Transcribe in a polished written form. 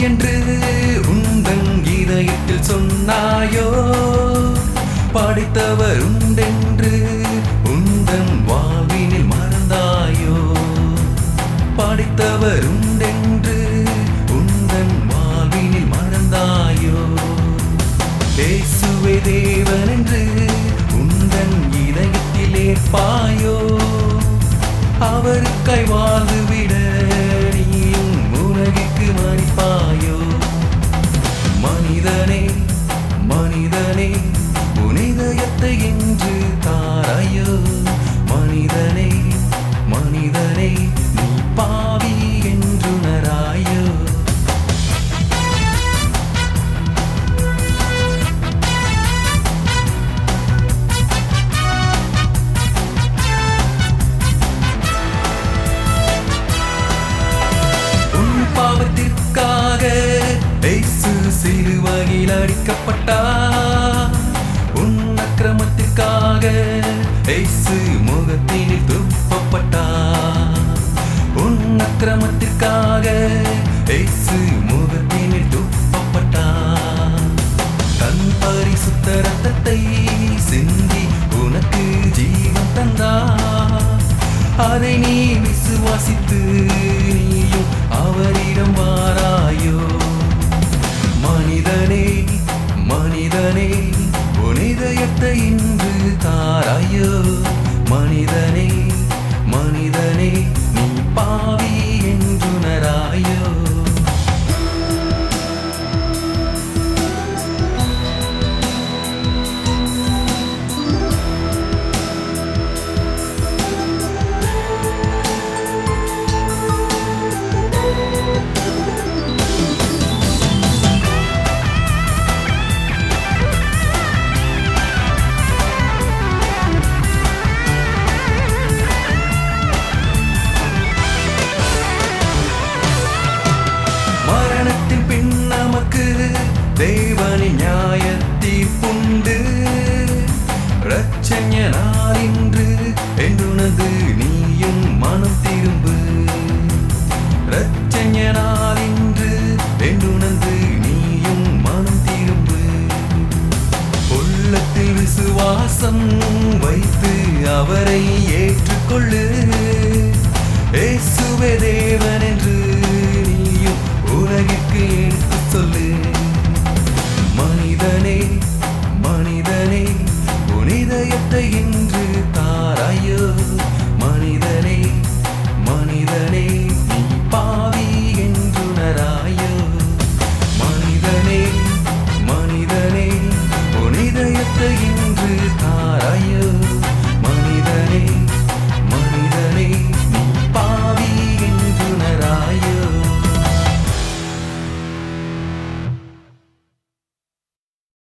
என்று உந்தன் இதயத்தில் சொன்னாயோ, படைத்தவர் உண்டென்று உந்தன் வாழ்வினில் மறந்தாயோ, படைத்தவர் உண்டென்று உந்தன் வாழ்வினில் மறந்தாயோ. இயேசுவே தேவன் என்று உந்தன் இதயத்தில் ஏற்பாயோ, அவருக்காய் வாழ்ந்துவிட நீயும் உலகிற்கு மறிப்பாயோ. மனிதனே மனிதனே உன் இதயத்தை என்று தாராயோ, மனிதனே மனிதனே நீ பாவி என்றுணராயோ. பாவத்திற்காக இயேசு சிலுவையில் அடிக்கப்பட்டார், உன் அக்கிரமத்திற்காக இயேசு முகத்தினில் துப்பப்பட்டார், உன் அக்கிரமத்திற்காக இயேசு முகத்தினில் துப்பப்பட்டார். தன் பரிசுத்த இரத்தத்தை சிந்தி உனக்கு ஜீவன் தந்தார், அதை நீ விசுவாசித்து நீயும் அவரிடம் வாராயோ. மனிதனே மனிதனே உன் இதயத்தை இன்று தாராயோ, மனிதனே மனிதனே நீ பாவி என்றுணராயோ. தேவனின் நியாய தீர்ப்புண்டு, இரட்சணிய நாள் இன்று என்றுனது நீயும் மனம் திரும்பு, இரட்சணிய நாள் இன்று என்றுனது நீயும் மனம் திரும்பு. உள்ளத்தில் விசுவாசம் வைத்து அவரை ஏற்றுக்கொள்ளு, இயேசுவே தேவன் என்று நீயும் உலகிற்கு